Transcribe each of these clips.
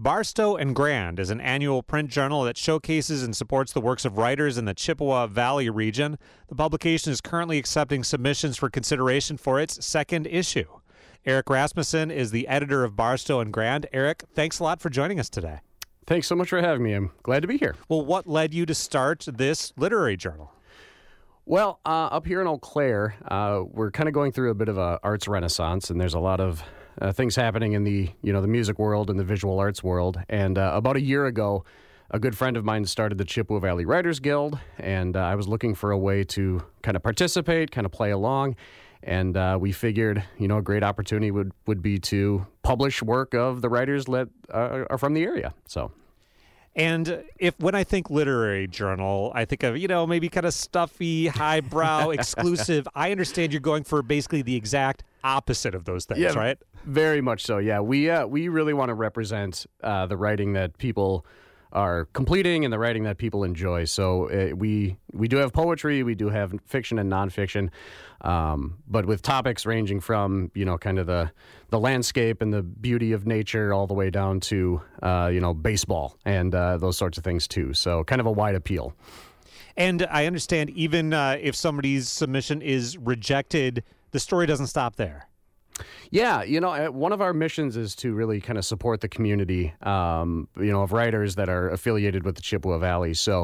Barstow and Grand is an annual print journal that showcases and supports the works of writers in the Chippewa Valley region. The publication is currently accepting submissions for consideration for its second issue. Eric Rasmussen is the editor of Barstow and Grand. Eric, thanks a lot for joining us today. Thanks so much for having me. I'm glad to be here. Well, what led you to start this literary journal? Well, up here in Eau Claire, we're kind of going through a bit of a arts renaissance, and there's a lot of things happening in the music world and the visual arts world. And about a year ago, a good friend of mine started the Chippewa Valley Writers Guild, and I was looking for a way to kind of participate, kind of play along. And we figured, a great opportunity would be to publish work of the writers that are from the area. And when I think literary journal, I think of, maybe kind of stuffy, highbrow, exclusive. I understand you're going for basically the exact opposite of those things, right? Very much so, yeah. We really want to represent the writing that people are completing and the writing that people enjoy. So we do have poetry, we do have fiction and nonfiction, but with topics ranging from, kind of the landscape and the beauty of nature all the way down to, baseball and those sorts of things too. So kind of a wide appeal. And I understand even if somebody's submission is rejected, the story doesn't stop there. Yeah, one of our missions is to really kind of support the community, of writers that are affiliated with the Chippewa Valley. So,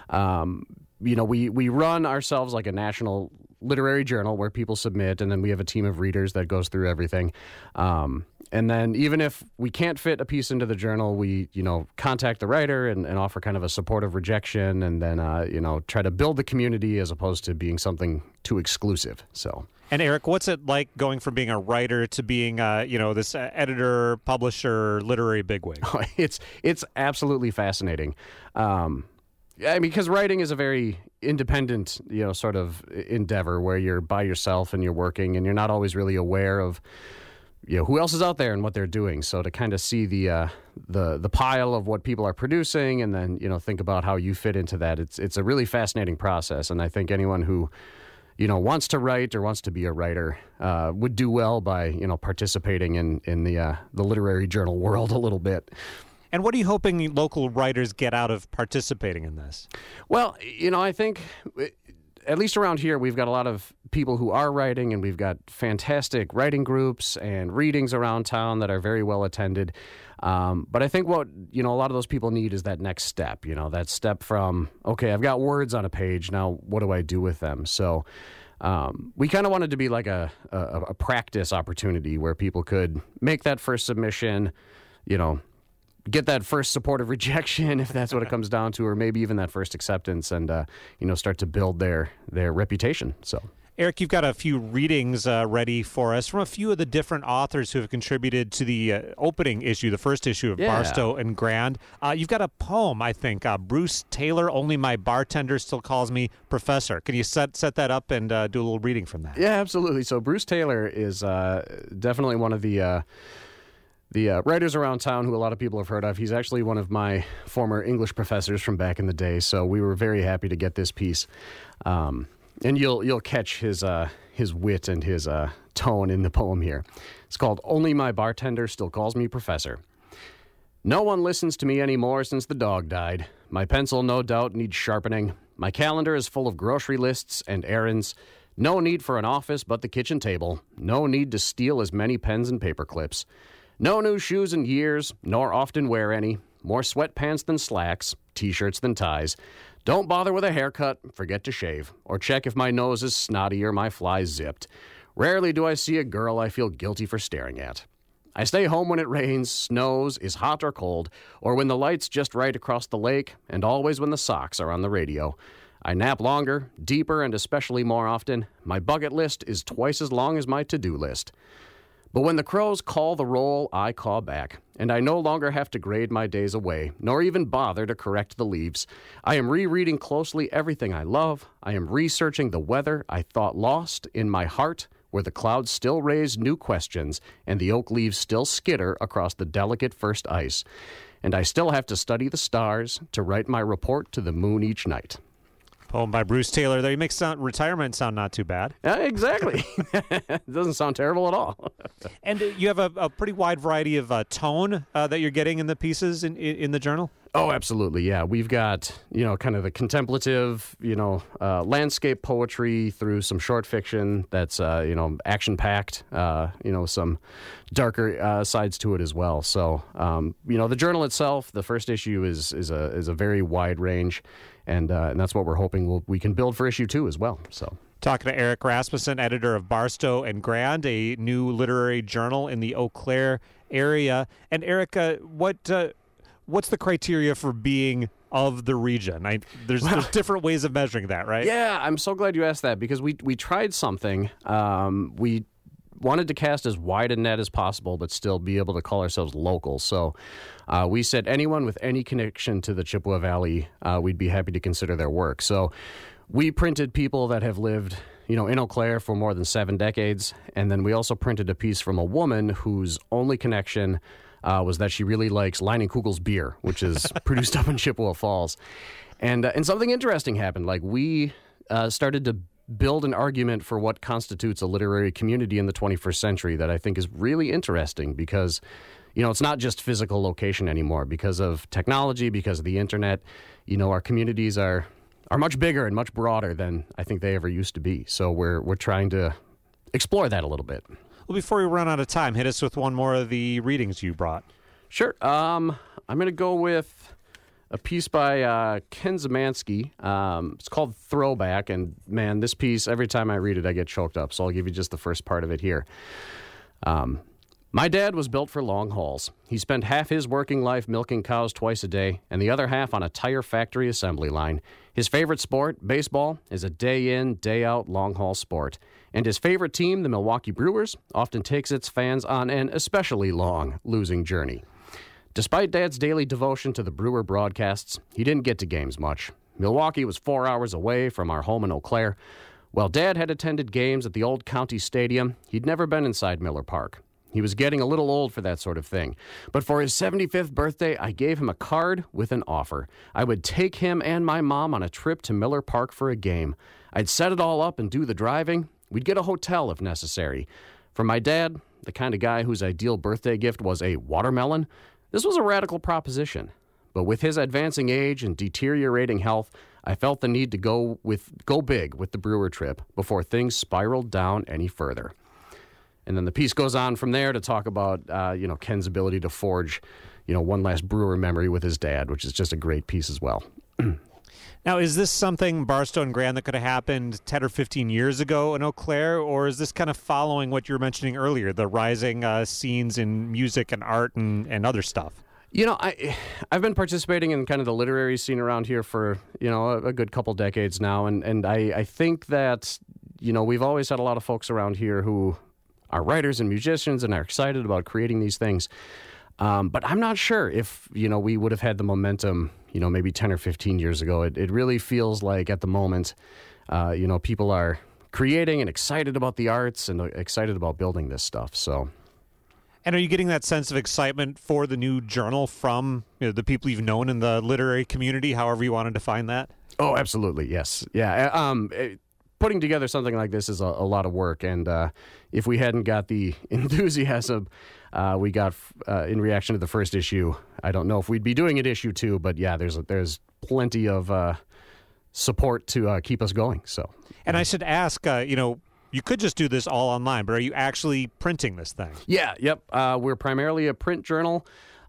we run ourselves like a national literary journal where people submit, and then we have a team of readers that goes through everything. And then even if we can't fit a piece into the journal, we, contact the writer and offer kind of a supportive rejection, and then, try to build the community as opposed to being something too exclusive. So. And Eric, what's it like going from being a writer to being, this editor, publisher, literary bigwig? Oh, it's absolutely fascinating. Because writing is a very independent, sort of endeavor where you're by yourself and you're working and you're not always really aware of, who else is out there and what they're doing. So to kind of see the pile of what people are producing and then, think about how you fit into that, it's a really fascinating process. And I think anyone who wants to write or wants to be a writer would do well by, participating in the literary journal world a little bit. And what are you hoping local writers get out of participating in this? Well, I think at least around here, we've got a lot of people who are writing, and we've got fantastic writing groups and readings around town that are very well attended. But I think what, a lot of those people need is that next step, that step from, okay, I've got words on a page. Now, what do I do with them? So we kind of wanted to be like a practice opportunity where people could make that first submission, get that first supportive rejection, if that's what it comes down to, or maybe even that first acceptance and, start to build their reputation. So. Eric, you've got a few readings ready for us from a few of the different authors who have contributed to the opening issue, the first issue of Barstow and Grand. You've got a poem, I think, Bruce Taylor, Only My Bartender Still Calls Me Professor. Can you set that up and do a little reading from that? Yeah, absolutely. So Bruce Taylor is definitely one of the writers around town who a lot of people have heard of. He's actually one of my former English professors from back in the day, so we were very happy to get this piece. And you'll catch his wit and his tone in the poem here. It's called Only My Bartender Still Calls Me Professor. No one listens to me anymore since the dog died. My pencil no doubt needs sharpening. My calendar is full of grocery lists and errands. No need for an office but the kitchen table. No need to steal as many pens and paper clips. No new shoes in years, nor often wear any. More sweatpants than slacks, t-shirts than ties. Don't bother with a haircut, forget to shave, or check if my nose is snotty or my fly zipped. Rarely do I see a girl I feel guilty for staring at. I stay home when it rains, snows, is hot or cold, or when the light's just right across the lake, and always when the Sox are on the radio. I nap longer, deeper, and especially more often. My bucket list is twice as long as my to-do list. But when the crows call the roll, I caw back, and I no longer have to grade my days away, nor even bother to correct the leaves. I am rereading closely everything I love. I am researching the weather I thought lost in my heart, where the clouds still raise new questions, and the oak leaves still skitter across the delicate first ice. And I still have to study the stars to write my report to the moon each night. Poem by Bruce Taylor there. You make retirement sound not too bad. Exactly. It doesn't sound terrible at all. And you have a pretty wide variety of tone that you're getting in the pieces in the journal? Oh, absolutely, yeah. We've got, kind of the contemplative, landscape poetry through some short fiction that's, action-packed, some darker sides to it as well. So, the journal itself, the first issue is a very wide range, and that's what we're hoping we can build for issue 2 as well. So. Talking to Eric Rasmussen, editor of Barstow and Grand, a new literary journal in the Eau Claire area. And Eric, what's the criteria for being of the region? There's different ways of measuring that, right? Yeah, I'm so glad you asked that because we tried something. We wanted to cast as wide a net as possible, but still be able to call ourselves local. So we said anyone with any connection to the Chippewa Valley, we'd be happy to consider their work. So we printed people that have lived, in Eau Claire for more than 7 decades, and then we also printed a piece from a woman whose only connection was that she really likes Leinenkugel's beer, which is produced up in Chippewa Falls. And something interesting happened. Like, we started to build an argument for what constitutes a literary community in the 21st century that I think is really interesting because, it's not just physical location anymore. Because of technology, because of the internet, our communities are much bigger and much broader than I think they ever used to be. So we're trying to explore that a little bit. Well, before we run out of time, hit us with one more of the readings you brought. Sure. I'm going to go with a piece by Ken Zemansky. It's called Throwback, and man, this piece, every time I read it, I get choked up, so I'll give you just the first part of it here. My dad was built for long hauls. He spent half his working life milking cows twice a day and the other half on a tire factory assembly line. His favorite sport, baseball, is a day-in, day-out long-haul sport. And his favorite team, the Milwaukee Brewers, often takes its fans on an especially long losing journey. Despite Dad's daily devotion to the Brewer broadcasts, he didn't get to games much. Milwaukee was 4 hours away from our home in Eau Claire. While Dad had attended games at the old county stadium, he'd never been inside Miller Park. He was getting a little old for that sort of thing. But for his 75th birthday, I gave him a card with an offer. I would take him and my mom on a trip to Miller Park for a game. I'd set it all up and do the driving. We'd get a hotel if necessary. For my dad, the kind of guy whose ideal birthday gift was a watermelon, this was a radical proposition. But with his advancing age and deteriorating health, I felt the need to go big with the Brewer trip before things spiraled down any further. And then the piece goes on from there to talk about, Ken's ability to forge, one last Brewer memory with his dad, which is just a great piece as well. Now, is this something, Barstow and Grand, that could have happened 10 or 15 years ago in Eau Claire, or is this kind of following what you were mentioning earlier, the rising scenes in music and art and other stuff? I've been participating in kind of the literary scene around here for, a good couple decades now, and I think that, we've always had a lot of folks around here who are writers and musicians and are excited about creating these things. But I'm not sure if, we would have had the momentum, maybe 10 or 15 years ago. It really feels like at the moment, people are creating and excited about the arts and excited about building this stuff. So. And are you getting that sense of excitement for the new journal from the people you've known in the literary community, however you want to define that? Oh, absolutely. Yes. Yeah. Putting together something like this is a lot of work, and if we hadn't got the enthusiasm we got in reaction to the first issue, I don't know if we'd be doing it issue 2. But yeah, there's plenty of support to keep us going. So, and I should ask, you could just do this all online, but are you actually printing this thing? Yeah. Yep. We're primarily a print journal.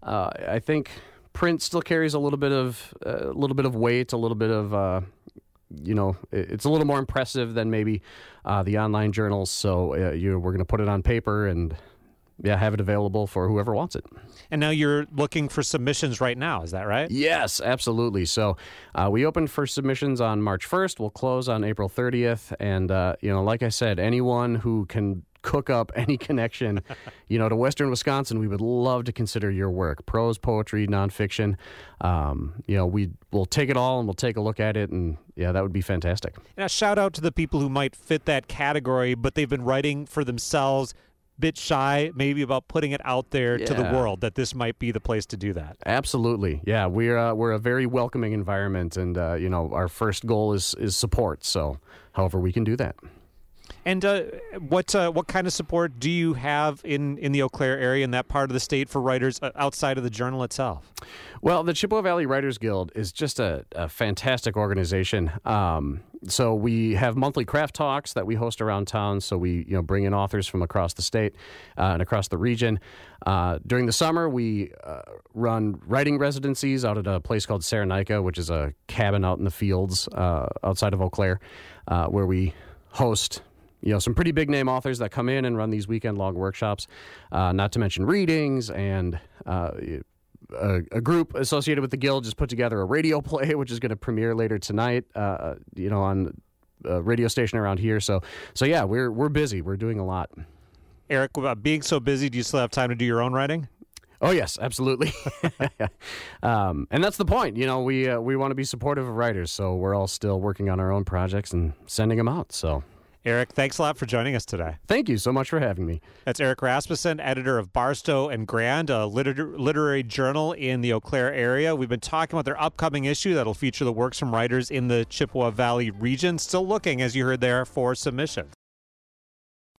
I think print still carries a little bit of weight, a little bit of. It's a little more impressive than maybe the online journals. So we're going to put it on paper and have it available for whoever wants it. And now you're looking for submissions right now. Is that right? Yes, absolutely. So we opened for submissions on March 1st. We'll close on April 30th. And, like I said, anyone who can cook up any connection, to Western Wisconsin, we would love to consider your work. Prose, poetry, nonfiction. We'll take it all and we'll take a look at it, and that would be fantastic. And a shout out to the people who might fit that category, but they've been writing for themselves, bit shy maybe about putting it out there to the world that this might be the place to do that. Absolutely. Yeah, we're a very welcoming environment, and our first goal is support. So however we can do that. And what kind of support do you have in the Eau Claire area, in that part of the state, for writers outside of the Journal itself? Well, the Chippewa Valley Writers Guild is just a fantastic organization. So we have monthly craft talks that we host around town. So we bring in authors from across the state and across the region. During the summer, we run writing residencies out at a place called Saranika, which is a cabin out in the fields outside of Eau Claire, where we host some pretty big name authors that come in and run these weekend-long workshops, not to mention readings, and a group associated with the Guild just put together a radio play, which is going to premiere later tonight, on a radio station around here. So yeah, we're busy. We're doing a lot. Eric, being so busy, do you still have time to do your own writing? Oh, yes, absolutely. And that's the point. We want to be supportive of writers, so we're all still working on our own projects and sending them out, so... Eric, thanks a lot for joining us today. Thank you so much for having me. That's Eric Rasmussen, editor of Barstow and Grand, a literary journal in the Eau Claire area. We've been talking about their upcoming issue that'll feature the works from writers in the Chippewa Valley region. Still looking, as you heard there, for submissions.